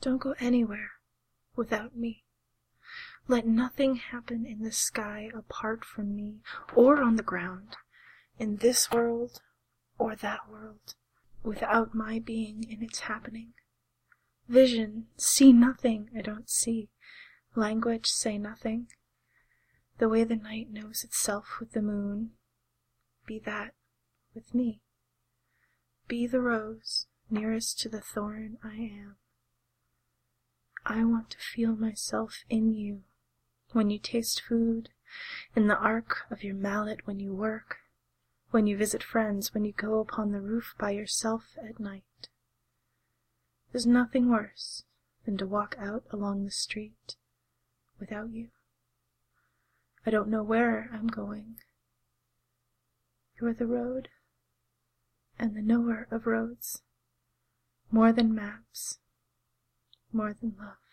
Don't go anywhere without me. Let nothing happen in the sky apart from me, or on the ground, in this world or that world, without my being in its happening. Vision, see nothing I don't see. Language, say nothing. The way the night knows itself with the moon, be that with me. Be the rose nearest to the thorn I am. I want to feel myself in you when you taste food, in the arc of your mallet when you work, when you visit friends, when you go upon the roof by yourself at night. There's nothing worse than to walk out along the street without you. I don't know where I'm going. You're the road and the knower of roads, more than maps, more than love.